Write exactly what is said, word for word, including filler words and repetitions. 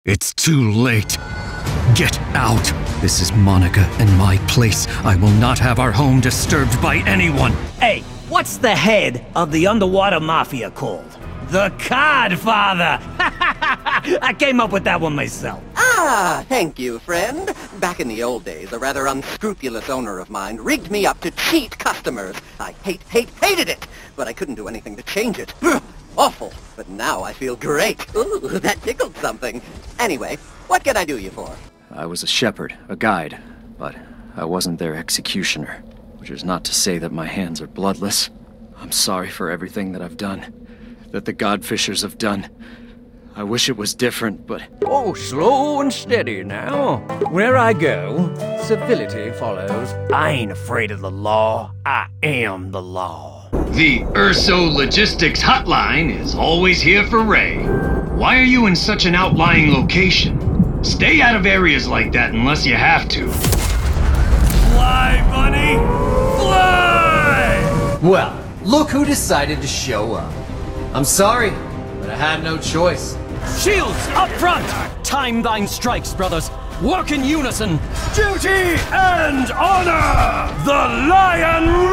It's too late. Get out! This is Monica and my place. I will not have our home disturbed by anyone. Hey, what's the head of the underwater mafia called? The Codfather! I came up with that one myself. Ah, thank you, friend. Back in the old days, a rather unscrupulous owner of mine rigged me up to cheat customers. I hate, hate, hated it, but I couldn't do anything to change it. Awful. But now I feel great. Ooh, that tickled something. Anyway, what can I do you for? I was a shepherd, a guide, but I wasn't their executioner, which is not to say that my hands are bloodless. I'm sorry for everything that I've done, that the Godfishers have done. I wish it was different, but... Oh, slow and steady now. Where I go, civility follows. I ain't afraid of the law. I am the law. The Urso Logistics hotline is always here for Ray. Why are you in such an outlying location? Stay out of areas like that unless you have to. Fly, bunny! Fly! Well, look who decided to show up. I'm sorry, but I had no choice. Shields, up front! Time thine strikes, brothers. Work in unison. Duty and honor! The Lion